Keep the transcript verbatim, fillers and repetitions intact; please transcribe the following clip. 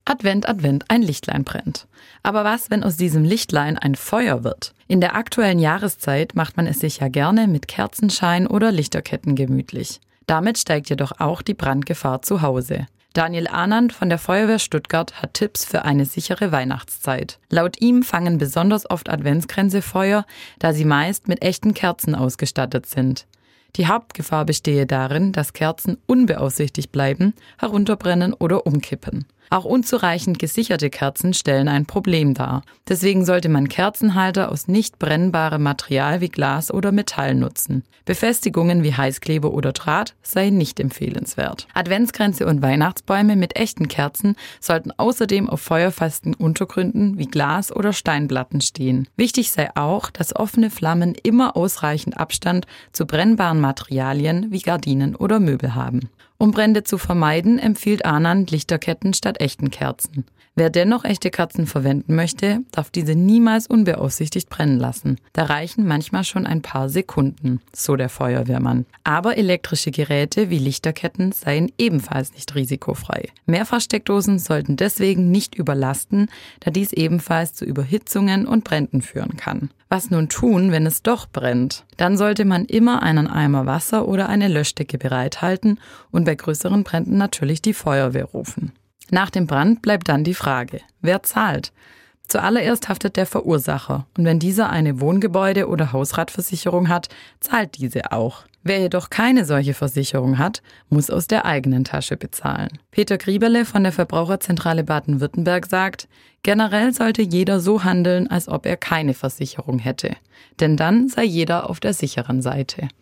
Advent, Advent, ein Lichtlein brennt. Aber was, wenn aus diesem Lichtlein ein Feuer wird? In der aktuellen Jahreszeit macht man es sich ja gerne mit Kerzenschein oder Lichterketten gemütlich. Damit steigt jedoch auch die Brandgefahr zu Hause. Daniel Ahnand von der Feuerwehr Stuttgart hat Tipps für eine sichere Weihnachtszeit. Laut ihm fangen besonders oft Adventskränze Feuer, da sie meist mit echten Kerzen ausgestattet sind. Die Hauptgefahr bestehe darin, dass Kerzen unbeaufsichtigt bleiben, herunterbrennen oder umkippen. Auch unzureichend gesicherte Kerzen stellen ein Problem dar. Deswegen sollte man Kerzenhalter aus nicht brennbarem Material wie Glas oder Metall nutzen. Befestigungen wie Heißkleber oder Draht seien nicht empfehlenswert. Adventskränze und Weihnachtsbäume mit echten Kerzen sollten außerdem auf feuerfesten Untergründen wie Glas oder Steinplatten stehen. Wichtig sei auch, dass offene Flammen immer ausreichend Abstand zu brennbaren Materialien wie Gardinen oder Möbel haben. Um Brände zu vermeiden, empfiehlt Ahnand Lichterketten statt echten Kerzen. Wer dennoch echte Kerzen verwenden möchte, darf diese niemals unbeaufsichtigt brennen lassen. Da reichen manchmal schon ein paar Sekunden, so der Feuerwehrmann. Aber elektrische Geräte wie Lichterketten seien ebenfalls nicht risikofrei. Mehrfachsteckdosen sollten deswegen nicht überlasten, da dies ebenfalls zu Überhitzungen und Bränden führen kann. Was nun tun, wenn es doch brennt? Dann sollte man immer einen Eimer Wasser oder eine Löschdecke bereithalten und bei größeren Bränden natürlich die Feuerwehr rufen. Nach dem Brand bleibt dann die Frage, wer zahlt? Zuallererst haftet der Verursacher und wenn dieser eine Wohngebäude- oder Hausratversicherung hat, zahlt diese auch. Wer jedoch keine solche Versicherung hat, muss aus der eigenen Tasche bezahlen. Peter Grieberle von der Verbraucherzentrale Baden-Württemberg sagt, generell sollte jeder so handeln, als ob er keine Versicherung hätte. Denn dann sei jeder auf der sicheren Seite.